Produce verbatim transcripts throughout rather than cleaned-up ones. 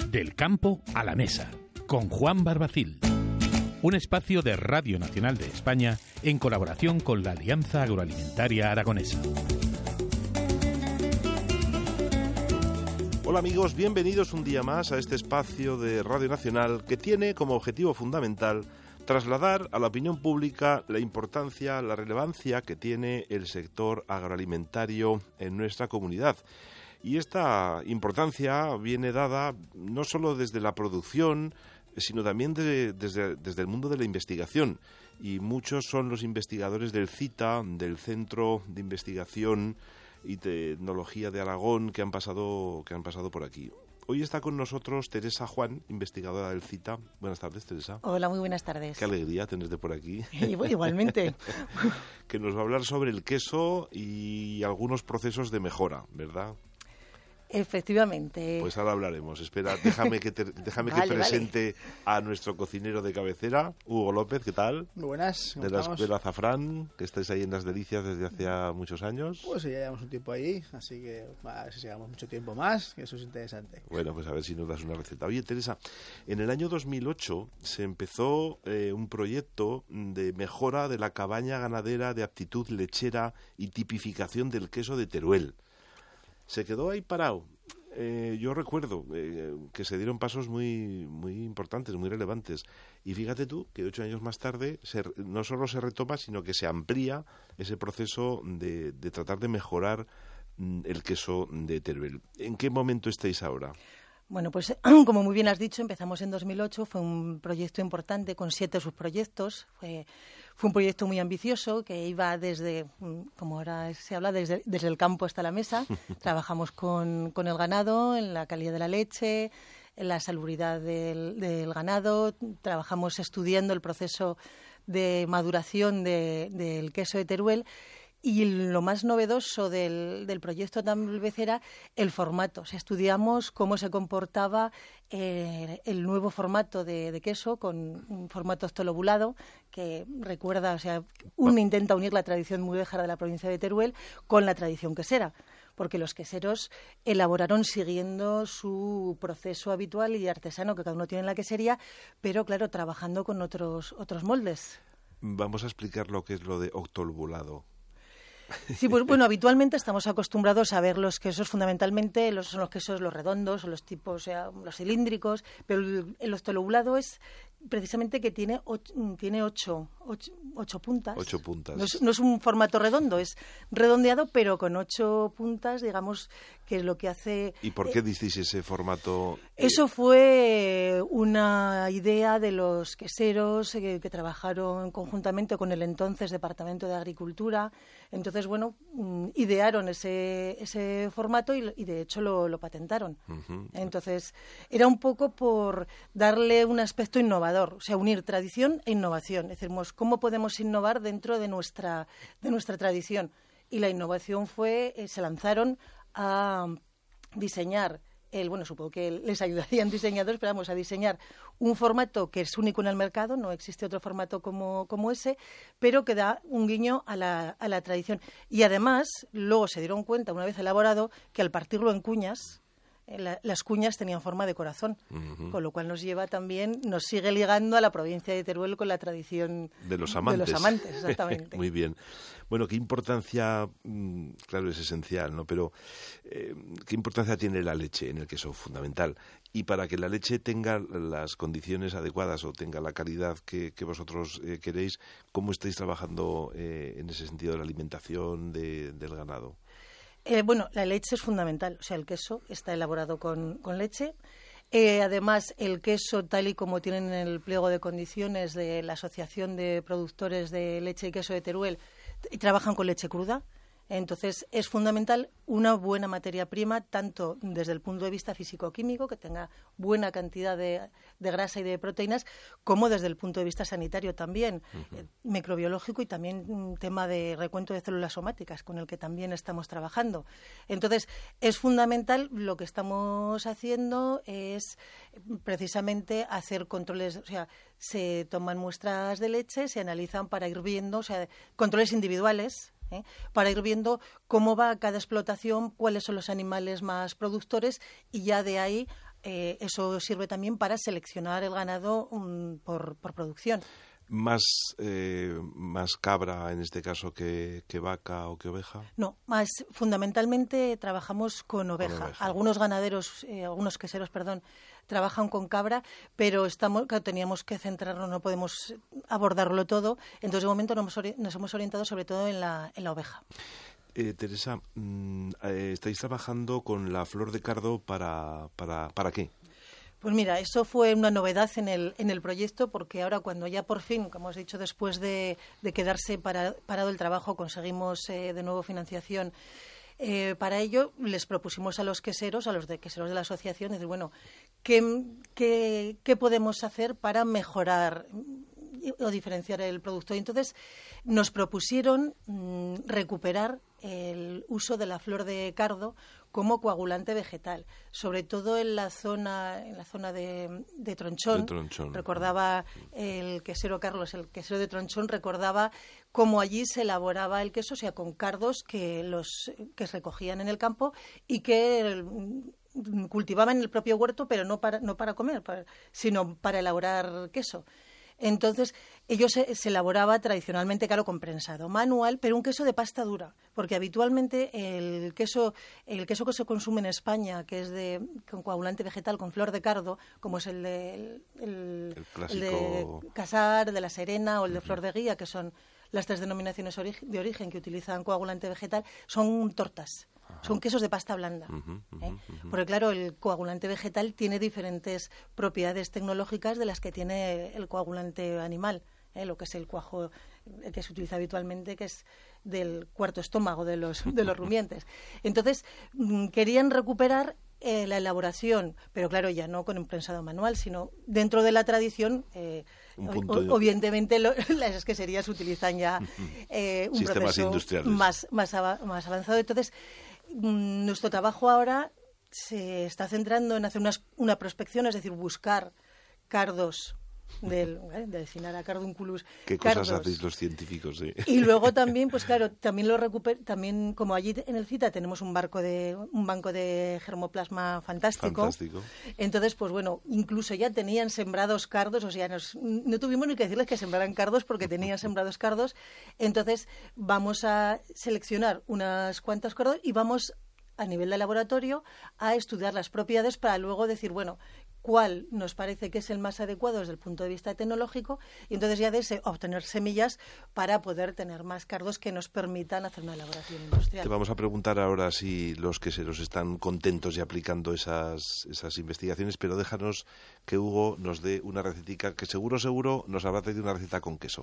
Del campo a la mesa, con Juan Barbacil. Un espacio de Radio Nacional de España en colaboración con la Alianza Agroalimentaria Aragonesa. Hola amigos, bienvenidos un día más a este espacio de Radio Nacional que tiene como objetivo fundamental trasladar a la opinión pública la importancia, la relevancia que tiene el sector agroalimentario en nuestra comunidad. Y esta importancia viene dada no solo desde la producción, sino también de, desde, desde el mundo de la investigación. Y muchos son los investigadores del CITA, del Centro de Investigación y Tecnología de Aragón, que han pasado, que han pasado por aquí. Hoy está con nosotros Teresa Juan, investigadora del CITA. Buenas tardes, Teresa. Hola, muy buenas tardes. Qué alegría tenerte por aquí. Igualmente. Que nos va a hablar sobre el queso y algunos procesos de mejora, ¿verdad? Efectivamente. Pues ahora hablaremos. Espera, déjame que te, déjame vale, que presente vale. a nuestro cocinero de cabecera, Hugo López. ¿Qué tal? Muy buenas. De la Escuela Azafrán, que estáis ahí en Las Delicias desde hace muchos años. Pues ya llevamos un tiempo ahí, así que a ver si llegamos mucho tiempo más, que eso es interesante. Bueno, pues a ver si nos das una receta. Oye, Teresa, en el año dos mil ocho se empezó eh, un proyecto de mejora de la cabaña ganadera de aptitud lechera y tipificación del queso de Teruel. Se quedó ahí parado. Eh, yo recuerdo eh, que se dieron pasos muy muy importantes, muy relevantes. Y fíjate tú que ocho años más tarde se, no solo se retoma, sino que se amplía ese proceso de, de tratar de mejorar mm, el queso de Teruel. ¿En qué momento estáis ahora? Bueno, pues como muy bien has dicho, empezamos en dos mil ocho, fue un proyecto importante con siete subproyectos, fue, fue un proyecto muy ambicioso que iba desde, como ahora se habla, desde, desde el campo hasta la mesa. Trabajamos con, con el ganado, en la calidad de la leche, en la salubridad del, del ganado, trabajamos estudiando el proceso de maduración de, del queso de Teruel. Y lo más novedoso del, del proyecto tal vez era el formato. O sea, estudiamos cómo se comportaba eh, el nuevo formato de, de queso con un formato octolobulado que recuerda, o sea, uno intenta unir la tradición mudéjar de la provincia de Teruel con la tradición quesera, porque los queseros elaboraron siguiendo su proceso habitual y artesano que cada uno tiene en la quesería, pero claro, trabajando con otros, otros moldes. Vamos a explicar lo que es lo de octolobulado. Sí, pues bueno, habitualmente estamos acostumbrados a ver los quesos fundamentalmente, los, son los quesos los redondos, o los tipos, o sea, los cilíndricos, pero el, el octolobulado es precisamente que tiene ocho, tiene ocho, ocho, ocho puntas. Ocho puntas. No es, no es un formato redondo, es redondeado, pero con ocho puntas, digamos, que es lo que hace... ¿Y por qué disteis ese formato? Eso fue una idea de los queseros que, que trabajaron conjuntamente con el entonces Departamento de Agricultura. Entonces, bueno, idearon ese, ese formato y, y de hecho lo, lo patentaron. Uh-huh. Entonces, era un poco por darle un aspecto innovador, o sea, unir tradición e innovación. Es decir, ¿cómo podemos innovar dentro de nuestra, de nuestra tradición? Y la innovación fue, eh, se lanzaron a diseñar, el, bueno, supongo que les ayudarían diseñadores, pero vamos a diseñar un formato que es único en el mercado, no existe otro formato como, como ese, pero que da un guiño a la, a la tradición. Y además, luego se dieron cuenta, una vez elaborado, que al partirlo en cuñas, La, las cuñas tenían forma de corazón, uh-huh. Con lo cual nos lleva también, nos sigue ligando a la provincia de Teruel con la tradición de los amantes. De los amantes, exactamente. Muy bien. Bueno, qué importancia, claro, es esencial, ¿no? Pero eh, qué importancia tiene la leche en el queso, fundamental. Y para que la leche tenga las condiciones adecuadas o tenga la calidad que, que vosotros eh, queréis, ¿cómo estáis trabajando eh, en ese sentido de la alimentación de, del ganado? Eh, bueno, la leche es fundamental, o sea, el queso está elaborado con, con leche. Eh, además, el queso, tal y como tienen en el pliego de condiciones de la Asociación de Productores de Leche y Queso de Teruel, trabajan con leche cruda. Entonces, es fundamental una buena materia prima, tanto desde el punto de vista físico-químico, que tenga buena cantidad de, de grasa y de proteínas, como desde el punto de vista sanitario también, uh-huh. eh, microbiológico y también un tema de recuento de células somáticas, con el que también estamos trabajando. Entonces, es fundamental, lo que estamos haciendo es precisamente hacer controles, o sea, se toman muestras de leche, se analizan para ir viendo, o sea, controles individuales, ¿eh? Para ir viendo cómo va cada explotación, cuáles son los animales más productores y ya de ahí eh, eso sirve también para seleccionar el ganado um, por, por producción. Más, eh, más cabra en este caso que, que vaca o que oveja. No, más fundamentalmente trabajamos con oveja. Con oveja. Algunos ganaderos, eh, algunos queseros, perdón, trabajan con cabra, pero estamos, claro, teníamos que centrarnos, no podemos abordarlo todo. Entonces, de momento nos hemos, nos hemos orientado sobre todo en la, en la oveja. Eh, Teresa, mmm, eh, estáis trabajando con la flor de cardo para, para, ¿para qué? Pues mira, eso fue una novedad en el, en el proyecto, porque ahora cuando ya por fin, como os he dicho, después de, de quedarse para, parado el trabajo, conseguimos eh, de nuevo financiación eh, para ello, les propusimos a los queseros, a los de queseros de la asociación, decir, bueno, ¿qué, qué, qué podemos hacer para mejorar o diferenciar el producto? Y entonces nos propusieron mmm, recuperar el uso de la flor de cardo como coagulante vegetal, sobre todo en la zona en la zona de, de Tronchón. De Tronchón. Recordaba el quesero Carlos, el quesero de Tronchón, recordaba cómo allí se elaboraba el queso, o sea, con cardos que los que se recogían en el campo y que cultivaban en el propio huerto, pero no para no para comer, para, sino para elaborar queso. Entonces, ello se, se elaboraba tradicionalmente, claro, con prensado manual, pero un queso de pasta dura, porque habitualmente el queso el queso que se consume en España, que es de con coagulante vegetal, con flor de cardo, como es el de, el, el, el clásico... el de Casar, de La Serena o el de Flor de Guía, que son las tres denominaciones ori- de origen que utilizan coagulante vegetal, son tortas. Son quesos de pasta blanda. Uh-huh, uh-huh, ¿eh? uh-huh. Porque, claro, el coagulante vegetal tiene diferentes propiedades tecnológicas de las que tiene el coagulante animal, ¿eh? Lo que es el cuajo que se utiliza habitualmente, que es del cuarto estómago de los, de los rumiantes. Entonces, mmm, querían recuperar eh, la elaboración, pero claro, ya no con un prensado manual, sino dentro de la tradición. Eh, o, de... Obviamente, lo, las queserías utilizan ya eh, un sistemas proceso más, más, av- más avanzado. Entonces, nuestro trabajo ahora se está centrando en hacer unas, una prospección, es decir, buscar cardos del, ¿eh? de Cinara cardunculus. ¿Qué cardos. cosas hacéis los científicos? ¿Eh? Y luego también, pues claro, también lo recuper, también como allí en el CITA tenemos un barco de un banco de germoplasma fantástico. Fantástico. Entonces, pues bueno, incluso ya tenían sembrados cardos, o sea, nos, no tuvimos ni que decirles que sembraran cardos porque tenían sembrados cardos. Entonces, vamos a seleccionar unas cuantas cardos y vamos a nivel de laboratorio a estudiar las propiedades para luego decir, bueno, cuál nos parece que es el más adecuado desde el punto de vista tecnológico y entonces ya de ese obtener semillas para poder tener más cardos que nos permitan hacer una elaboración industrial. Te vamos a preguntar ahora si los queseros están contentos y aplicando esas, esas investigaciones, pero déjanos que Hugo nos dé una recetica que seguro, seguro nos habrá traído una receta con queso.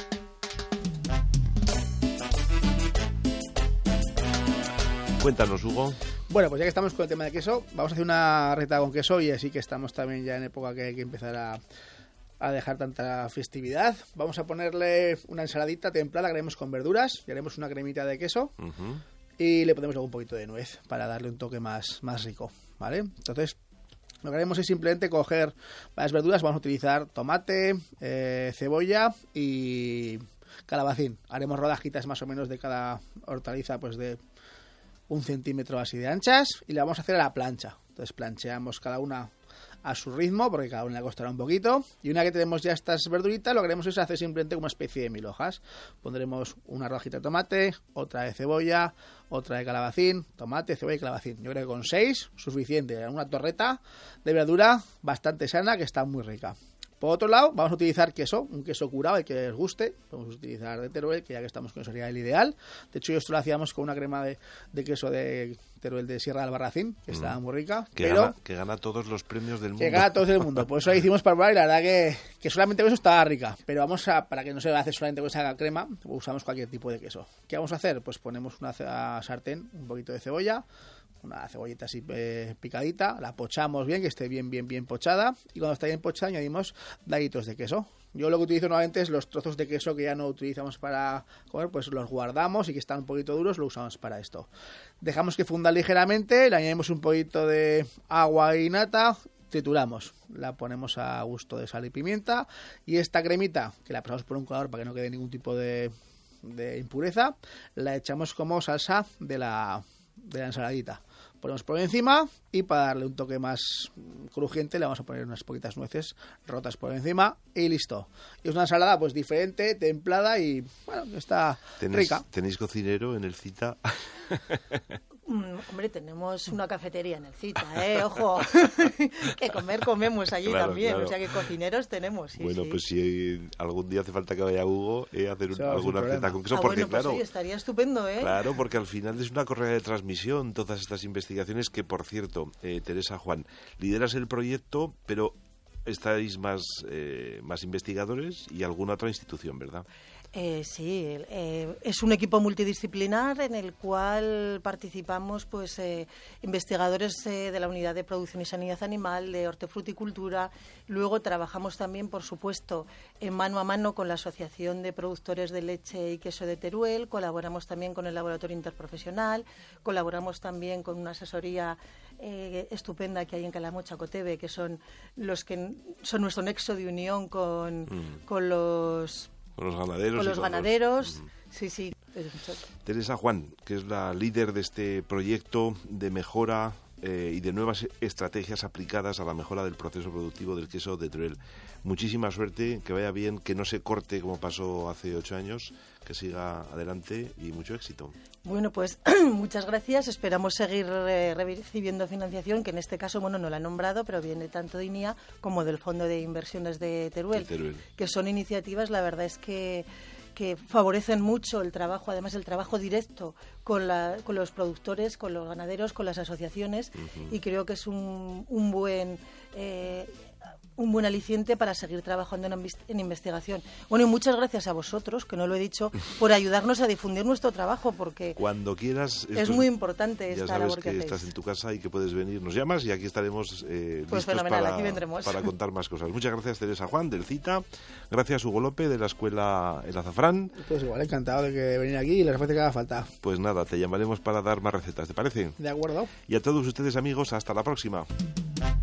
Cuéntanos, Hugo. Bueno, pues ya que estamos con el tema de queso, vamos a hacer una receta con queso y así que estamos también ya en época que hay que empezar a, a dejar tanta festividad. Vamos a ponerle una ensaladita templada que haremos con verduras y haremos una cremita de queso uh-huh. y le ponemos luego un poquito de nuez para darle un toque más, más rico, ¿vale? Entonces, lo que haremos es simplemente coger las verduras, vamos a utilizar tomate, eh, cebolla y calabacín. Haremos rodajitas más o menos de cada hortaliza, pues de un centímetro así de anchas y la vamos a hacer a la plancha. Entonces plancheamos cada una a su ritmo porque cada una le costará un poquito y una que tenemos ya estas verduritas lo que haremos es hacer simplemente como una especie de mil hojas. Pondremos una rodajita de tomate, otra de cebolla, otra de calabacín, tomate, cebolla y calabacín. Yo creo que con seis suficiente, una torreta de verdura bastante sana que está muy rica. Por otro lado, vamos a utilizar queso, un queso curado, el que os guste. Vamos a utilizar de Teruel, que ya que estamos con eso sería el ideal. De hecho, esto lo hacíamos con una crema de, de queso de Teruel de Sierra de Albarracín, que mm. estaba muy rica. Que, pero gana, que gana todos los premios del mundo. Que gana todos el mundo. Por eso la hicimos para probar y la verdad que, que solamente con eso estaba rica. Pero vamos a, para que no se hace solamente con esa crema, usamos cualquier tipo de queso. ¿Qué vamos a hacer? Pues ponemos una sartén, un poquito de cebolla, una cebollita así eh, picadita, la pochamos bien, que esté bien, bien, bien pochada, y cuando está bien pochada añadimos daditos de queso. Yo lo que utilizo normalmente es los trozos de queso que ya no utilizamos para comer, pues los guardamos y que están un poquito duros, lo usamos para esto. Dejamos que funda ligeramente, le añadimos un poquito de agua y nata, trituramos, la ponemos a gusto de sal y pimienta, y esta cremita, que la pasamos por un colador para que no quede ningún tipo de, de impureza, la echamos como salsa de la, de la ensaladita. ponemos por encima y para darle un toque más crujiente le vamos a poner unas poquitas nueces rotas por encima y listo. Y es una ensalada pues diferente, templada y bueno, está ¿Tenéis, rica. ¿Tenéis cocinero en el Cita? Mm, hombre, tenemos una cafetería en el Cita, ¿eh? Ojo, que comer comemos allí Claro, también, claro. O sea que cocineros tenemos, sí, Bueno, sí. pues si algún día hace falta que vaya Hugo eh, a hacer un- Eso, sin alguna problema. receta con queso, Ah, porque bueno, pues claro, oye, estaría estupendo, ¿eh? claro, porque al final es una correa de transmisión todas estas investigaciones que, por cierto, eh, Teresa, Juan, lideras el proyecto, pero estáis más, eh, más investigadores y alguna otra institución, ¿verdad? Eh, sí, eh, es un equipo multidisciplinar en el cual participamos pues eh, investigadores eh, de la Unidad de Producción y Sanidad Animal, de Hortofruticultura. Luego trabajamos también, por supuesto, en mano a mano con la Asociación de Productores de Leche y Queso de Teruel. Colaboramos también con el Laboratorio Interprofesional. Colaboramos también con una asesoría eh, estupenda que hay en Calamo, Chacoteve, que son los que son nuestro nexo de unión con, Mm. con los Con los ganaderos. con y los ganaderos, Mm. sí, sí. Teresa, Juan, que es la líder de este proyecto de mejora eh, y de nuevas estrategias aplicadas a la mejora del proceso productivo del queso de Teruel. Muchísima suerte, que vaya bien, que no se corte como pasó hace ocho años, que siga adelante y mucho éxito. Bueno, pues muchas gracias. Esperamos seguir eh, recibiendo financiación, que en este caso, bueno, no la he nombrado, pero viene tanto de I N I A como del Fondo de Inversiones de Teruel, De Teruel. que son iniciativas, la verdad es que que favorecen mucho el trabajo, además el trabajo directo con, la, con los productores, con los ganaderos, con las asociaciones, Ujú. y creo que es un, un buen eh, un buen aliciente para seguir trabajando en, invis- en investigación. Bueno, y muchas gracias a vosotros, que no lo he dicho, por ayudarnos a difundir nuestro trabajo, porque Cuando quieras... es esto muy importante Ya esta sabes labor que, que hacéis. estás en tu casa y que puedes venir, nos llamas y aquí estaremos eh, Pues listos fenomenal, para, aquí vendremos. para contar más cosas. Muchas gracias, Teresa, Juan, del Cita. Gracias, Hugo López, de la Escuela El Azafrán. Pues igual, encantado de que venir aquí y les parece que haga falta. Pues nada, te llamaremos para dar más recetas, ¿te parece? ¿De acuerdo? Y a todos ustedes, amigos, hasta la próxima.